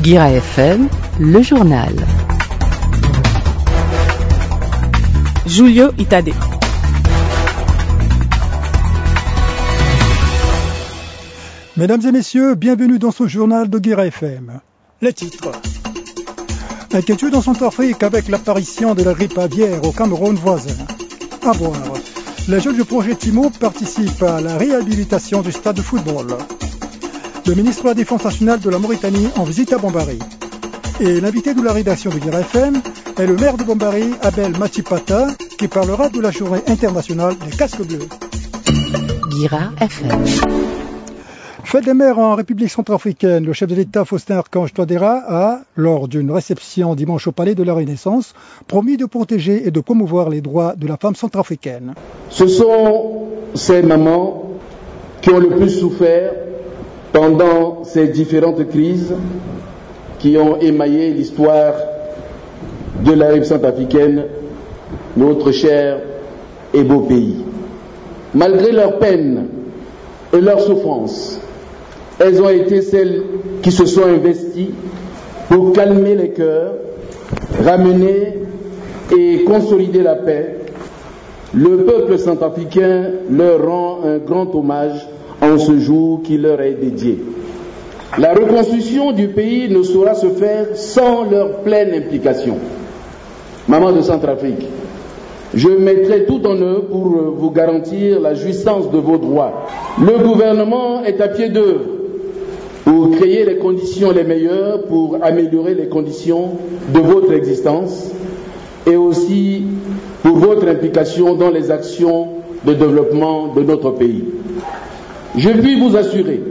Guira FM, le journal. Julio Itade. Mesdames et messieurs, bienvenue dans ce journal de Guira FM. Les titres. Inquiétude en Centrafrique avec l'apparition de la grippe aviaire au Cameroun voisin. À voir. Les jeunes du projet Timo participent à la réhabilitation du stade de football. Le ministre de la Défense nationale de la Mauritanie en visite à Bambari. Et l'invité de la rédaction de Guira FM est le maire de Bambari, Abel Matipata, qui parlera de la journée internationale des casques bleus. Guira FM. Fête des mères en République centrafricaine, le chef de l'État Faustin Archange Touadéra a, lors d'une réception dimanche au Palais de la Renaissance, promis de protéger et de promouvoir les droits de la femme centrafricaine. Ce sont ces mamans qui ont le plus souffert pendant ces différentes crises qui ont émaillé l'histoire de la République centrafricaine, notre cher et beau pays. Malgré leur peine et leur souffrance, elles ont été celles qui se sont investies pour calmer les cœurs, ramener et consolider la paix. Le peuple centrafricain leur rend un grand hommage en ce jour qui leur est dédié. La reconstruction du pays ne saura se faire sans leur pleine implication. Maman de Centrafrique, je mettrai tout en œuvre pour vous garantir la jouissance de vos droits. Le gouvernement est à pied d'œuvre pour créer les conditions les meilleures pour améliorer les conditions de votre existence et aussi pour votre implication dans les actions de développement de notre pays. Je puis vous assurer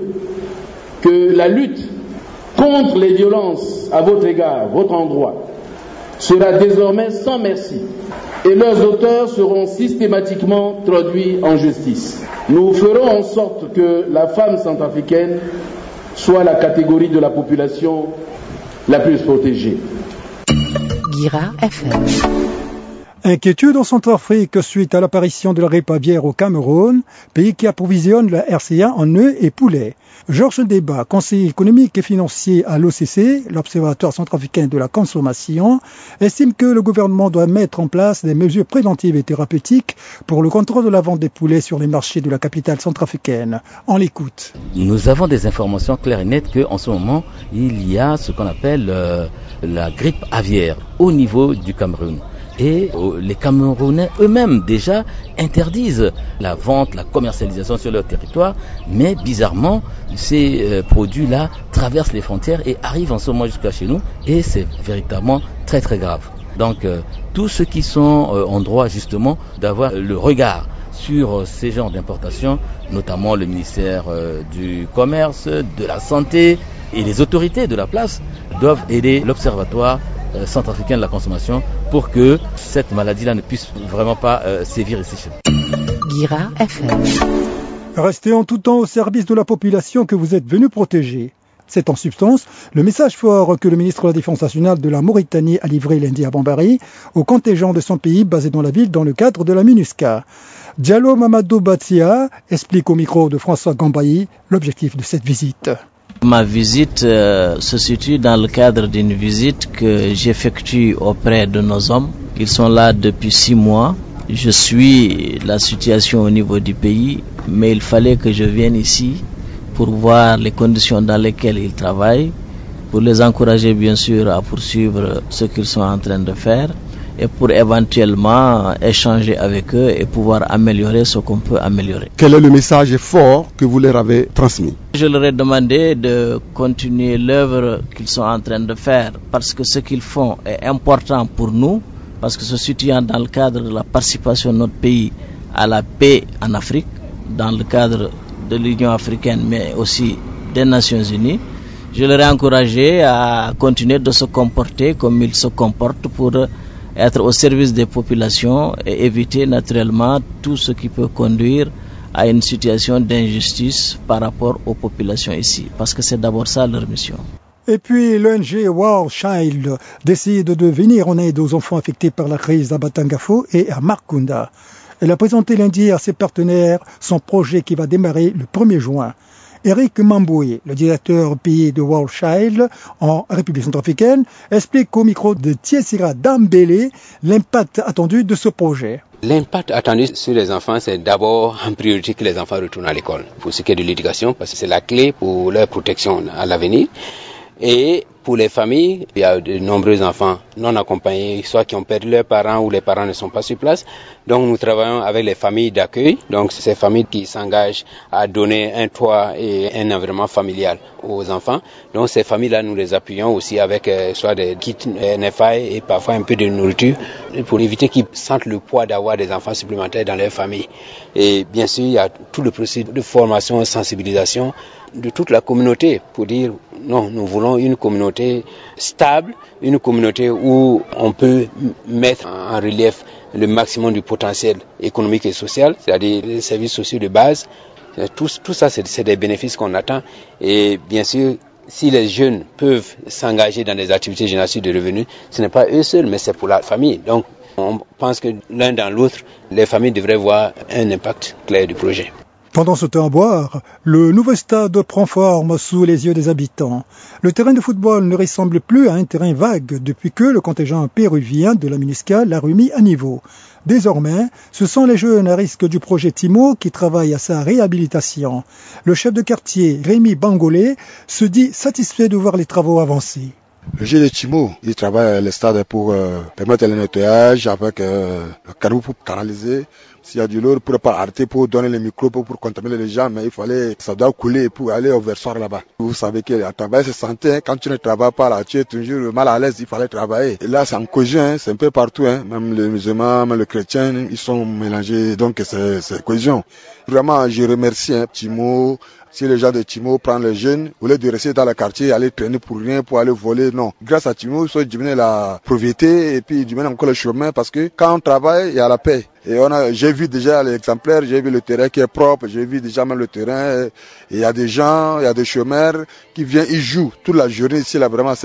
que la lutte contre les violences à votre égard, votre endroit, sera désormais sans merci et leurs auteurs seront systématiquement traduits en justice. Nous ferons en sorte que la femme centrafricaine soit la catégorie de la population la plus protégée. Guira FM. Inquiétude en Centrafrique suite à l'apparition de la grippe aviaire au Cameroun, pays qui approvisionne la RCA en œufs et poulets. Georges Débat, conseiller économique et financier à l'OCC, l'Observatoire centrafricain de la consommation, estime que le gouvernement doit mettre en place des mesures préventives et thérapeutiques pour le contrôle de la vente des poulets sur les marchés de la capitale centrafricaine. On l'écoute. Nous avons des informations claires et nettes qu'en ce moment, il y a ce qu'on appelle la grippe aviaire au niveau du Cameroun. Et les Camerounais eux-mêmes déjà interdisent la vente, la commercialisation sur leur territoire, mais bizarrement, ces produits-là traversent les frontières et arrivent en ce moment jusqu'à chez nous, et c'est véritablement très très grave. Donc tous ceux qui sont en droit justement d'avoir le regard sur ces genres d'importation, notamment le ministère du Commerce, de la Santé et les autorités de la place, doivent aider l'Observatoire centrafricain de la consommation pour que cette maladie-là ne puisse vraiment pas sévir ici chez nous. Guira FM. Restez en tout temps au service de la population que vous êtes venu protéger. C'est en substance le message fort que le ministre de la Défense nationale de la Mauritanie a livré lundi à Bambari au contingent de son pays basé dans la ville dans le cadre de la MINUSCA. Diallo Mamadou Batia explique au micro de François Gambayi l'objectif de cette visite. Ma visite se situe dans le cadre d'une visite que j'effectue auprès de nos hommes. Ils sont là depuis 6 mois. Je suis la situation au niveau du pays, mais il fallait que je vienne ici pour voir les conditions dans lesquelles ils travaillent, pour les encourager bien sûr à poursuivre ce qu'ils sont en train de faire et pour éventuellement échanger avec eux et pouvoir améliorer ce qu'on peut améliorer. Quel est le message fort que vous leur avez transmis? Je leur ai demandé de continuer l'œuvre qu'ils sont en train de faire parce que ce qu'ils font est important pour nous, parce que se situant dans le cadre de la participation de notre pays à la paix en Afrique, dans le cadre de l'Union africaine mais aussi des Nations Unies, je leur ai encouragé à continuer de se comporter comme ils se comportent pour être au service des populations et éviter naturellement tout ce qui peut conduire à une situation d'injustice par rapport aux populations ici, parce que c'est d'abord ça leur mission. Et puis l'ONG World Child décide de venir en aide aux enfants affectés par la crise à Batangafo et à Markunda. Elle a présenté lundi à ses partenaires son projet qui va démarrer le 1er juin. Eric Mamboué, le directeur pays de World Child en République centrafricaine, explique au micro de Tiesira Dambélé l'impact attendu de ce projet. L'impact attendu sur les enfants, c'est d'abord en priorité que les enfants retournent à l'école. Pour ce qui est de l'éducation, parce que c'est la clé pour leur protection à l'avenir. Et pour les familles, il y a de nombreux enfants non accompagnés, soit qui ont perdu leurs parents ou les parents ne sont pas sur place. Donc nous travaillons avec les familles d'accueil, donc ces familles qui s'engagent à donner un toit et un environnement familial aux enfants. Donc ces familles-là, nous les appuyons aussi avec soit des kits NFI et parfois un peu de nourriture pour éviter qu'ils sentent le poids d'avoir des enfants supplémentaires dans leur famille. Et bien sûr, il y a tout le processus de formation et sensibilisation de toute la communauté pour dire non, nous voulons une communauté stable, une communauté où on peut mettre en relief le maximum du potentiel économique et social, c'est-à-dire les services sociaux de base. Tout ça, c'est des bénéfices qu'on attend. Et bien sûr, si les jeunes peuvent s'engager dans des activités génératives de revenus, ce n'est pas eux seuls, mais c'est pour la famille. Donc, on pense que l'un dans l'autre, les familles devraient voir un impact clair du projet. Pendant ce temps à boire, le nouveau stade prend forme sous les yeux des habitants. Le terrain de football ne ressemble plus à un terrain vague depuis que le contingent péruvien de la MINUSCA l'a remis à niveau. Désormais, ce sont les jeunes à risque du projet Timo qui travaillent à sa réhabilitation. Le chef de quartier, Rémi Bangolé, se dit satisfait de voir les travaux avancer. Le jeu de Timo, il travaille à le stade pour permettre le nettoyage avec le canot pour canaliser. S'il y a du lourd, pour ne pas arrêter, pour donner les microbes, pour contaminer les gens, mais ça doit couler pour aller au versoir là-bas. Vous savez qu'à travailler, c'est santé. Quand tu ne travailles pas là, tu es toujours mal à l'aise, il fallait travailler. Et là, c'est en cohésion, c'est un peu partout, même les musulmans, même les chrétiens, ils sont mélangés, donc c'est cohésion. Vraiment, je remercie Timo. Si les gens de Timo prennent les jeunes, au lieu de rester dans le quartier, aller traîner pour rien, pour aller voler, non. Grâce à Timo, ils ont diminué la pauvreté et puis diminué encore le chemin parce que quand on travaille, il y a la paix. Et j'ai vu déjà l'exemplaire, j'ai vu le terrain qui est propre, j'ai vu déjà même le terrain. Et il y a des gens, il y a des chômeurs qui viennent, ils jouent toute la journée ici, là vraiment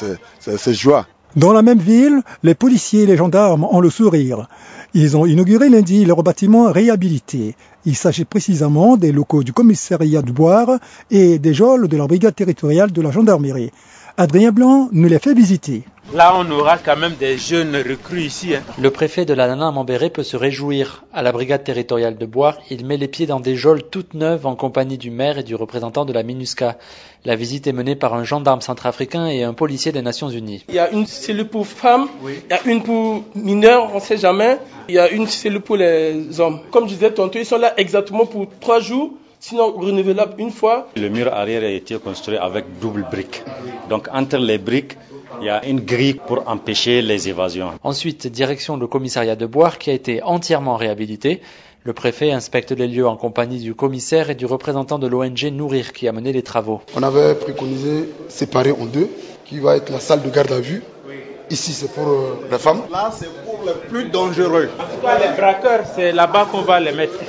c'est joie. Dans la même ville, les policiers et les gendarmes ont le sourire. Ils ont inauguré lundi leur bâtiment réhabilité. Il s'agit précisément des locaux du commissariat de Boire et des geôles de la brigade territoriale de la gendarmerie. Adrien Blanc nous les fait visiter. Là, on aura quand même des jeunes recrues ici. Le préfet de la Nana Mambéré peut se réjouir. À la brigade territoriale de Boire, il met les pieds dans des geôles toutes neuves en compagnie du maire et du représentant de la MINUSCA. La visite est menée par un gendarme centrafricain et un policier des Nations Unies. Il y a une cellule pour femmes, il y a une pour mineurs, on ne sait jamais. Il y a une cellule pour les hommes. Comme je disais tantôt, ils sont là exactement pour 3 jours. Sinon renouvelable une fois. Le mur arrière a été construit avec double brique. Donc entre les briques, il y a une grille pour empêcher les évasions. Ensuite, direction le commissariat de Boire qui a été entièrement réhabilité. Le préfet inspecte les lieux en compagnie du commissaire et du représentant de l'ONG Nourrir qui a mené les travaux. On avait préconisé séparer en deux, qui va être la salle de garde à vue. Ici, c'est pour les femmes. Là, c'est pour les plus dangereux. En tout cas, les braqueurs, c'est là-bas qu'on va les mettre.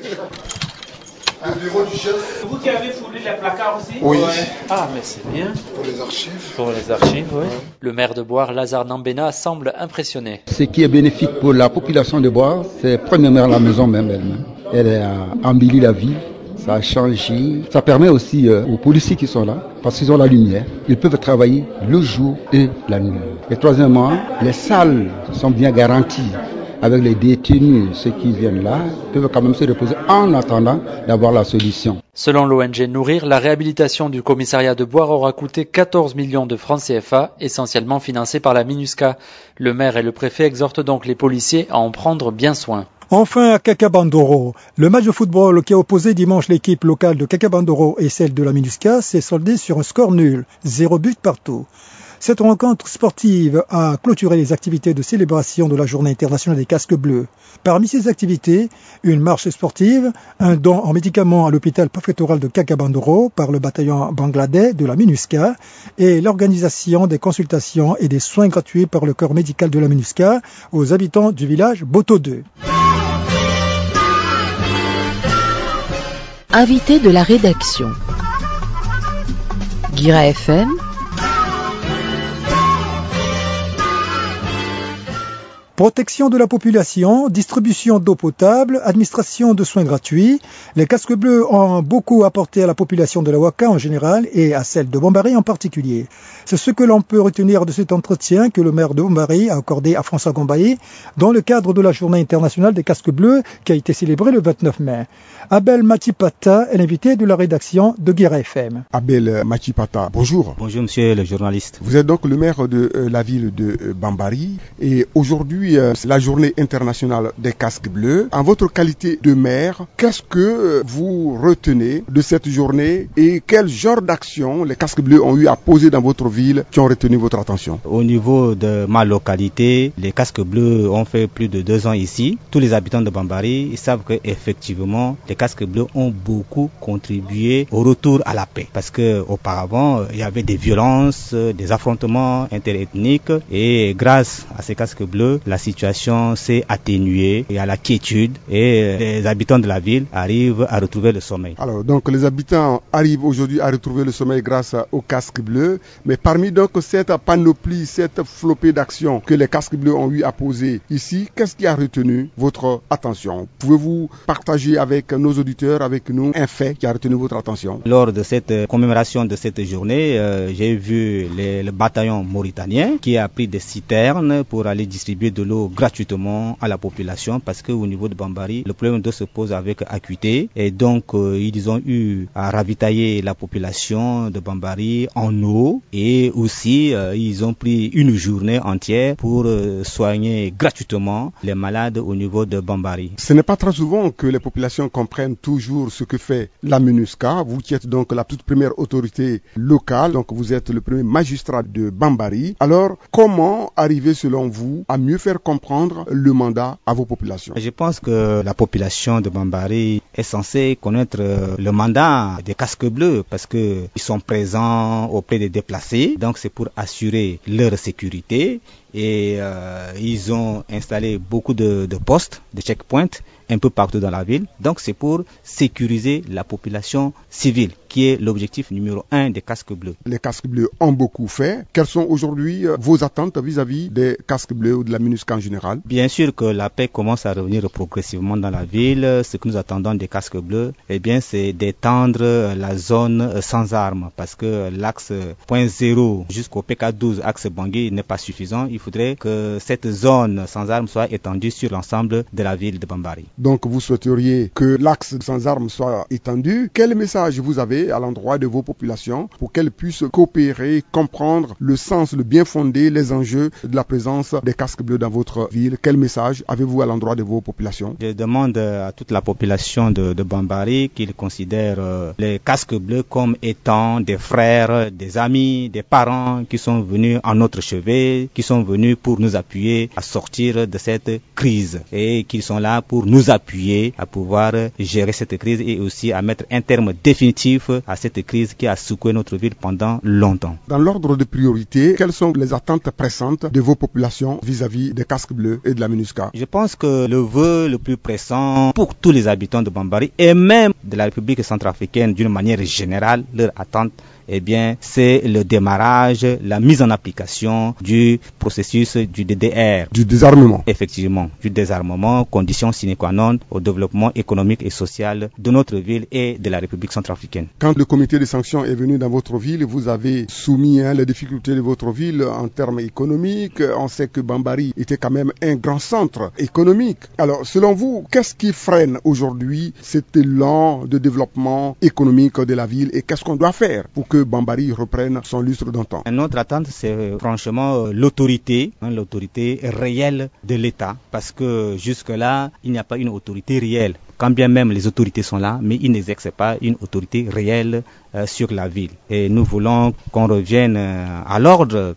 Le bureau du chef. Vous qui avez fourni les placards aussi? Oui. Ah, mais c'est bien. Pour les archives. Pour les archives, oui. Le maire de Boire, Lazare Nambena, semble impressionné. Ce qui est bénéfique pour la population de Boire, c'est premièrement la maison même elle-même. Elle a embelli la ville. Ça a changé. Ça permet aussi aux policiers qui sont là, parce qu'ils ont la lumière, ils peuvent travailler le jour et la nuit. Et troisièmement, les salles sont bien garanties. Avec les détenus, ceux qui viennent là, peuvent quand même se reposer en attendant d'avoir la solution. Selon l'ONG Nourrir, la réhabilitation du commissariat de Boire aura coûté 14 millions de francs CFA, essentiellement financés par la MINUSCA. Le maire et le préfet exhortent donc les policiers à en prendre bien soin. Enfin, à Kakabandoro, le match de football qui a opposé dimanche l'équipe locale de Kakabandoro et celle de la MINUSCA s'est soldé sur un score nul, 0 but partout. Cette rencontre sportive a clôturé les activités de célébration de la Journée internationale des casques bleus. Parmi ces activités, une marche sportive, un don en médicaments à l'hôpital préfectoral de Kakabandoro par le bataillon bangladais de la MINUSCA et l'organisation des consultations et des soins gratuits par le corps médical de la MINUSCA aux habitants du village Boto 2. Invité de la rédaction. Guira FM. Protection de la population, distribution d'eau potable, administration de soins gratuits. Les casques bleus ont beaucoup apporté à la population de la Ouaka en général et à celle de Bambari en particulier. C'est ce que l'on peut retenir de cet entretien que le maire de Bambari a accordé à François Gombaye dans le cadre de la journée internationale des casques bleus qui a été célébrée le 29 mai. Abel Matipata est l'invité de la rédaction de Guéra FM. Abel Matipata, bonjour. Bonjour monsieur le journaliste. Vous êtes donc le maire de la ville de Bambari et aujourd'hui c'est la journée internationale des casques bleus. En votre qualité de maire, qu'est-ce que vous retenez de cette journée et quel genre d'action les casques bleus ont eu à poser dans votre ville qui ont retenu votre attention? Au niveau de ma localité, les casques bleus ont fait plus de 2 ans ici. Tous les habitants de Bambari ils savent qu'effectivement les casques bleus ont beaucoup contribué au retour à la paix. Parce que auparavant, il y avait des violences, des affrontements interethniques et grâce à ces casques bleus, la situation s'est atténuée, il y a la quiétude et les habitants de la ville arrivent à retrouver le sommeil. Alors donc les habitants arrivent aujourd'hui à retrouver le sommeil grâce aux casques bleus, mais parmi donc cette panoplie, cette flopée d'actions que les casques bleus ont eu à poser ici, qu'est-ce qui a retenu votre attention? Pouvez-vous partager avec nos auditeurs, avec nous, un fait qui a retenu votre attention? Lors de cette commémoration de cette journée, j'ai vu le bataillon mauritanien qui a pris des citernes pour aller distribuer de l'eau gratuitement à la population parce qu'au niveau de Bambari, le problème d'eau se pose avec acuité et donc ils ont eu à ravitailler la population de Bambari en eau et aussi ils ont pris une journée entière pour soigner gratuitement les malades au niveau de Bambari. Ce n'est pas très souvent que les populations comprennent toujours ce que fait la MINUSCA. Vous qui êtes donc la toute première autorité locale, donc vous êtes le premier magistrat de Bambari. Alors, comment arriver selon vous à mieux faire comprendre le mandat à vos populations? Je pense que la population de Bambari est censée connaître le mandat des casques bleus parce qu'ils sont présents auprès des déplacés. Donc c'est pour assurer leur sécurité et ils ont installé beaucoup de postes, de checkpoints un peu partout dans la ville. Donc c'est pour sécuriser la population civile qui est l'objectif numéro 1 des casques bleus. Les casques bleus ont beaucoup fait. Quelles sont aujourd'hui vos attentes vis-à-vis des casques bleus ou de la MINUSCA en général? Bien sûr que la paix commence à revenir progressivement dans la ville. Ce que nous attendons des casques bleus, eh bien, c'est d'étendre la zone sans armes parce que l'axe point 0 jusqu'au PK12, axe Bangui, n'est pas suffisant. Il faudrait que cette zone sans armes soit étendue sur l'ensemble de la ville de Bambari. Donc vous souhaiteriez que l'axe sans armes soit étendu. Quel message vous avez à l'endroit de vos populations pour qu'elles puissent coopérer, comprendre le sens, le bien fondé, les enjeux de la présence des casques bleus dans votre ville? Quel message avez-vous à l'endroit de vos populations? Je demande à toute la population de Bambari qu'ils considèrent les casques bleus comme étant des frères, des amis, des parents qui sont venus en notre chevet, qui sont venus pour nous appuyer à sortir de cette crise et qui sont là pour nous appuyer à pouvoir gérer cette crise et aussi à mettre un terme définitif à cette crise qui a secoué notre ville pendant longtemps. Dans l'ordre de priorité, quelles sont les attentes pressantes de vos populations vis-à-vis des casques bleus et de la MINUSCA? Je pense que le vœu le plus pressant pour tous les habitants de Bambari et même de la République centrafricaine d'une manière générale, leur attente, eh bien, c'est le démarrage, la mise en application du processus du DDR. Du désarmement. Effectivement, du désarmement, condition sine qua non au développement économique et social de notre ville et de la République centrafricaine. Quand le comité de sanctions est venu dans votre ville, vous avez soumis les difficultés de votre ville en termes économiques. On sait que Bambari était quand même un grand centre économique. Alors, selon vous, qu'est-ce qui freine aujourd'hui cet élan de développement économique de la ville et qu'est-ce qu'on doit faire pour que Bambari reprenne son lustre d'antan? Notre attente, c'est franchement l'autorité réelle de l'État, parce que jusque-là, il n'y a pas une autorité réelle. Quand bien même les autorités sont là, mais ils n'exercent pas une autorité réelle sur la ville. Et nous voulons qu'on revienne à l'ordre,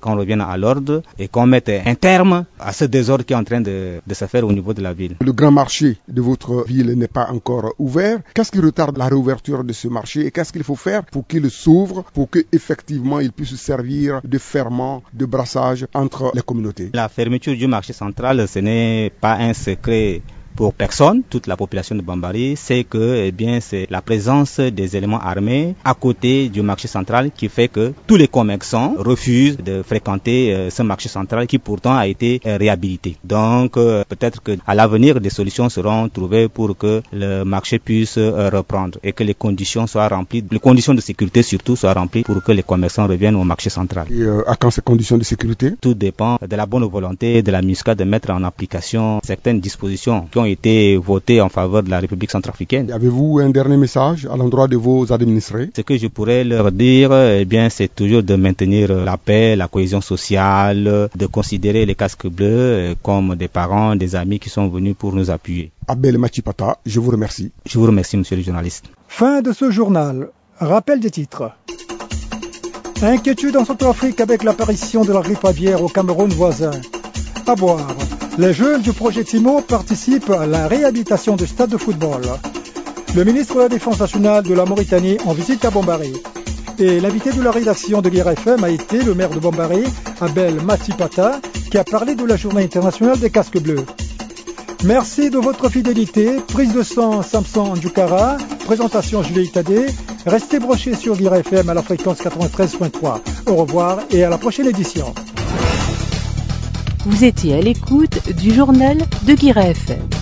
et qu'on mette un terme à ce désordre qui est en train de se faire au niveau de la ville. Le grand marché de votre ville n'est pas encore ouvert. Qu'est-ce qui retarde la réouverture de ce marché et qu'est-ce qu'il faut faire pour qu'il s'ouvre, pour qu'effectivement il puisse servir de ferment, de brassage entre les communautés? La fermeture du marché central, ce n'est pas un secret pour personne, toute la population de Bambari, c'est que c'est la présence des éléments armés à côté du marché central qui fait que tous les commerçants refusent de fréquenter ce marché central qui pourtant a été réhabilité. Donc peut-être qu'à l'avenir des solutions seront trouvées pour que le marché puisse reprendre et que les conditions soient remplies, les conditions de sécurité surtout soient remplies pour que les commerçants reviennent au marché central. Et à quand ces conditions de sécurité? Tout dépend de la bonne volonté de la MINUSCA de mettre en application certaines dispositions qui ont été votées en faveur de la République centrafricaine. Avez-vous un dernier message à l'endroit de vos administrés? Ce que je pourrais leur dire, c'est toujours de maintenir la paix, la cohésion sociale, de considérer les casques bleus comme des parents, des amis qui sont venus pour nous appuyer. Abel Machipata, je vous remercie. Je vous remercie, monsieur le journaliste. Fin de ce journal. Rappel des titres. Inquiétude en Centrafrique avec l'apparition de la grippe aviaire au Cameroun voisin. À boire. Les jeunes du projet Timo participent à la réhabilitation du stade de football. Le ministre de la Défense nationale de la Mauritanie en visite à Bambari. Et l'invité de la rédaction de l'IRFM a été le maire de Bambari, Abel Machipata, qui a parlé de la journée internationale des casques bleus. Merci de votre fidélité. Prise de sang Samson Ndjoukara, présentation Julio Itadé. Restez brochés sur l'IRFM à la fréquence 93.3. Au revoir et à la prochaine édition. Vous étiez à l'écoute du journal de Guira FM.